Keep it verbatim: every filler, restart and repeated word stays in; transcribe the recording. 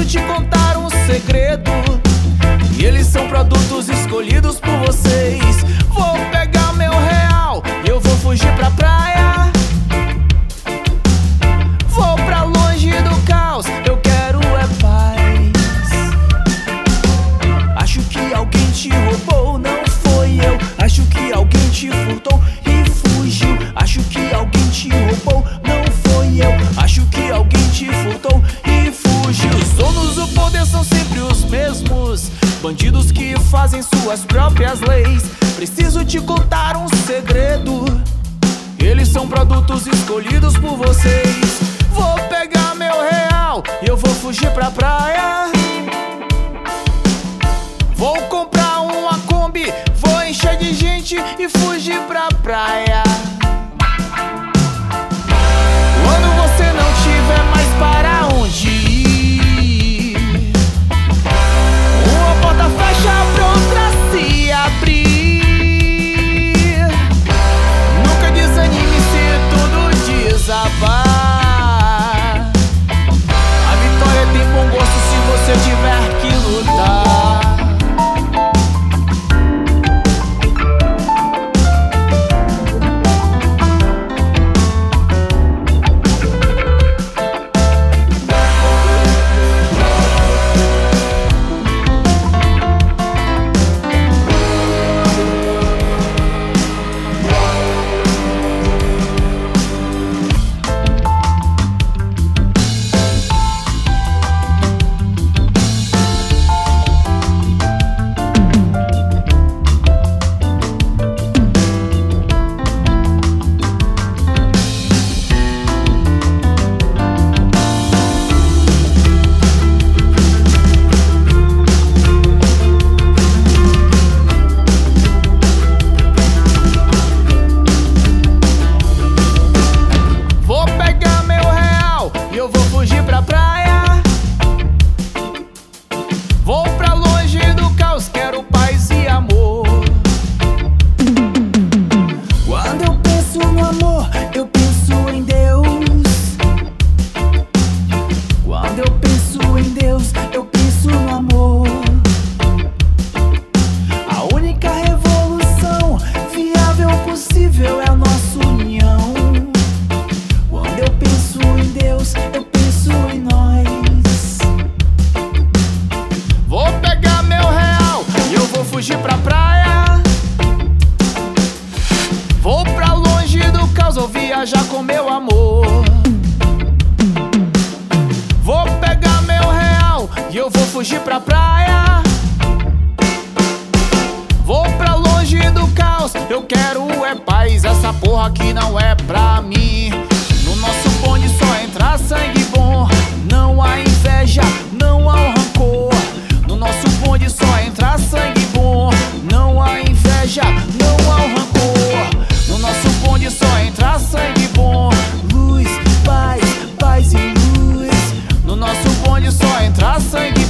te contar um segredo, e eles são produtos escolhidos por vocês. Vou pegar meu real e eu vou fugir pra praia. Vou pra longe do caos, eu quero é paz. Acho que alguém te roubou, não foi eu. Acho que alguém te furtou e fugiu. Acho que alguém te roubou, não foi eu. Acho que alguém te furtou e fugiu. Os donos do poder são sempre os mesmos, bandidos que fazem suas próprias leis. Preciso te contar um segredo, eles são produtos escolhidos por vocês. Vou pegar meu real e eu vou fugir pra praia. Vou comprar uma Kombi, vou encher de gente e fugir pra praia. Quando você não tiver mais para onde ir, uma porta fecha pra outra se abrir. Nunca desanime se tudo desabar. A vitória tem bom gosto se você tiver que lutar. Eu vou fugir pra praia. Vou pra longe do caos, quero paz e amor. Quando eu penso no amor, eu penso em Deus. Quando eu penso em Deus, eu penso no amor. A única revolução viável possível é a nossa união. Quando eu penso em Deus, eu penso em nós. Vou pegar meu real e eu vou fugir pra praia. Vou pra longe do caos, vou viajar com meu amor. Vou pegar meu real e eu vou fugir pra praia. Vou pra longe do caos, eu quero é paz. Essa porra aqui não é pra mim. No nosso bonde só entra sangue bom. Não há inveja, não há rancor. No nosso bonde só entra sangue bom. Não há inveja, não há rancor. No nosso bonde só entra sangue bom. Luz, paz, paz e luz. No nosso bonde só entra sangue